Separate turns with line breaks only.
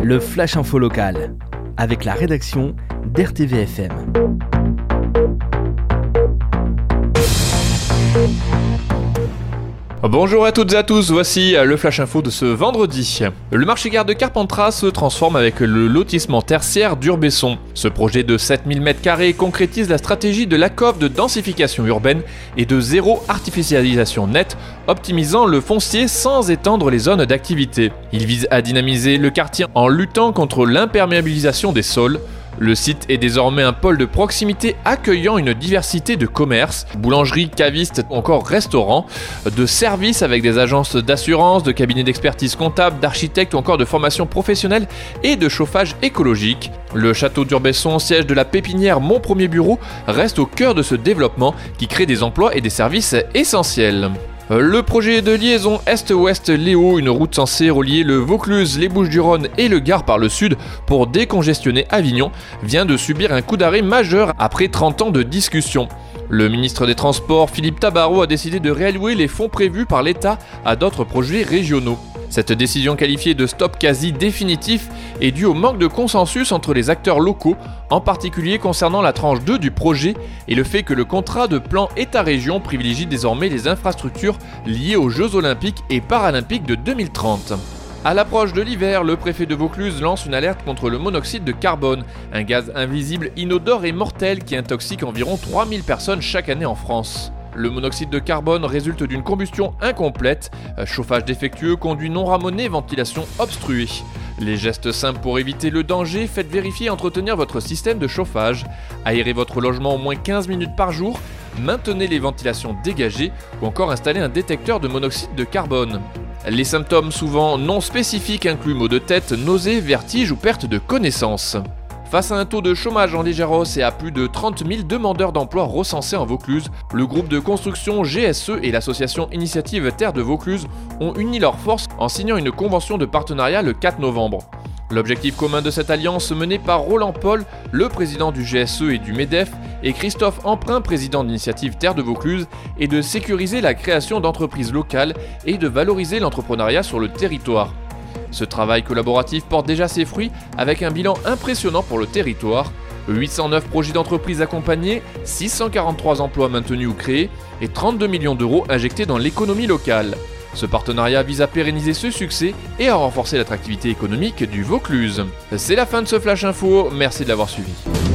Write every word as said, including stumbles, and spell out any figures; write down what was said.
le Flash Info local, avec la rédaction d'R T V F M.
Bonjour à toutes et à tous, voici le Flash Info de ce vendredi. Le marché-gare de Carpentras se transforme avec le lotissement tertiaire d'Urbesson. Ce projet de sept mille mètres carrés concrétise la stratégie de l'A C O V de densification urbaine et de zéro artificialisation nette, optimisant le foncier sans étendre les zones d'activité. Il vise à dynamiser le quartier en luttant contre l'imperméabilisation des sols. Le site est désormais un pôle de proximité accueillant une diversité de commerces, boulangeries, cavistes ou encore restaurants, de services avec des agences d'assurance, de cabinets d'expertise comptable, d'architectes ou encore de formation professionnelle et de chauffage écologique. Le château d'Urbesson, siège de la pépinière Mon Premier Bureau, reste au cœur de ce développement qui crée des emplois et des services essentiels. Le projet de liaison Est-Ouest-Léo, une route censée relier le Vaucluse, les Bouches-du-Rhône et le Gard par le sud pour décongestionner Avignon, vient de subir un coup d'arrêt majeur après trente ans de discussions. Le ministre des Transports, Philippe Tabarot, a décidé de réallouer les fonds prévus par l'État à d'autres projets régionaux. Cette décision qualifiée de stop quasi définitif est due au manque de consensus entre les acteurs locaux, en particulier concernant la tranche deux du projet et le fait que le contrat de plan État-région privilégie désormais les infrastructures liées aux Jeux Olympiques et Paralympiques de deux mille trente. À l'approche de l'hiver, le préfet de Vaucluse lance une alerte contre le monoxyde de carbone, un gaz invisible, inodore et mortel qui intoxique environ trois mille personnes chaque année en France. Le monoxyde de carbone résulte d'une combustion incomplète, chauffage défectueux, conduit non ramoné, ventilation obstruée. Les gestes simples pour éviter le danger, faites vérifier et entretenir votre système de chauffage. Aérez votre logement au moins quinze minutes par jour, maintenez les ventilations dégagées ou encore installez un détecteur de monoxyde de carbone. Les symptômes souvent non spécifiques incluent maux de tête, nausées, vertiges ou perte de connaissance. Face à un taux de chômage en légère hausse et à plus de trente mille demandeurs d'emploi recensés en Vaucluse, le groupe de construction G S E et l'association Initiative Terre de Vaucluse ont uni leurs forces en signant une convention de partenariat le quatre novembre. L'objectif commun de cette alliance, menée par Roland Paul, le président du G S E et du MEDEF, et Christophe Emprunt, président d'Initiative Terre de Vaucluse, est de sécuriser la création d'entreprises locales et de valoriser l'entrepreneuriat sur le territoire. Ce travail collaboratif porte déjà ses fruits avec un bilan impressionnant pour le territoire. huit cent neuf projets d'entreprise accompagnés, six cent quarante-trois emplois maintenus ou créés et trente-deux millions d'euros injectés dans l'économie locale. Ce partenariat vise à pérenniser ce succès et à renforcer l'attractivité économique du Vaucluse. C'est la fin de ce Flash Info, merci de l'avoir suivi.